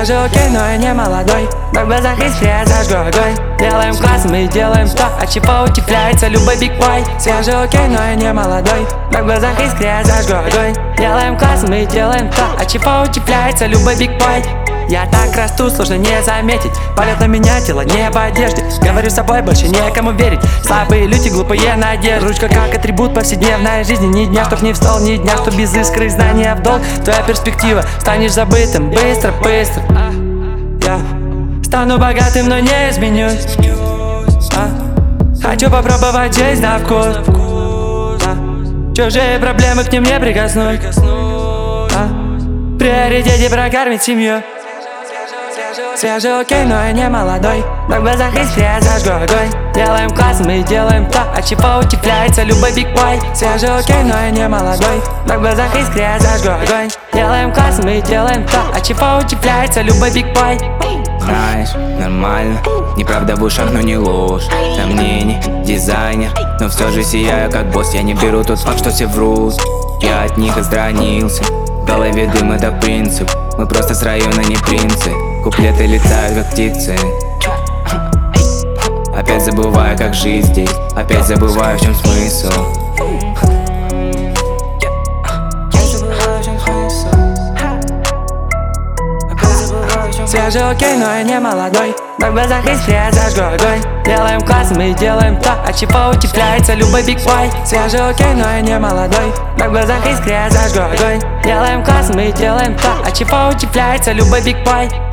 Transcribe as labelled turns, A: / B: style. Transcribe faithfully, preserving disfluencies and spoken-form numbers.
A: Свежий окей, но я не молодой. Но в глазах искры я зажгу огонь. Делаем класс, мы делаем то, от чего утепляется любой биг-бой. Свежий окей, но я не молодой. Но в глазах искры я зажгу огонь. Делаем класс, мы делаем то, от чего утепляется любой биг-бой. Я так расту, сложно не заметить. Палят на меня тело не в одежде. Говорю с собой, больше некому верить. Слабые люди, глупые надежды. Ручка как атрибут повседневной жизни. Ни дня, чтоб не в стол, ни дня, чтоб без искры знания в долг. Твоя перспектива, станешь забытым быстро, быстро. Я стану богатым, но не изменюсь. а? Хочу попробовать жизнь на вкус. а? Чужие проблемы, к ним не прикоснусь. а? В приоритете прокормить семью. Свежий окей, но я не молодой. Но в глазах искры я зажгу огонь. Делаем класс, мы делаем то, от чего утепляется любой биг-бой. Свежий окей, но я не молодой. Но в глазах искры я зажгу огонь. Делаем класс, мы делаем то, от чего утепляется любой биг-бой.
B: Знаешь, нормально, неправда в ушах, но не ложь. Сомнений, дизайнер, но все же сияю как босс. Я не беру тот факт, что все врут. Я от них отстранился. В голове дым, это принцип. Мы просто с района не принцы. Куплеты летают как птицы. Опять забываю, как жить здесь. Опять забываю, в чем смысл.
A: Свежий окей, но я не молодой. Но в глазах искры я зажгу огонь. Делаем класс, мы делаем то, от чего утепляется любой биг-бой. Свежий окей, но я не молодой. Но в глазах искры я зажгу огонь. Делаем класс, мы делаем то, от чего утепляется любой биг-бой.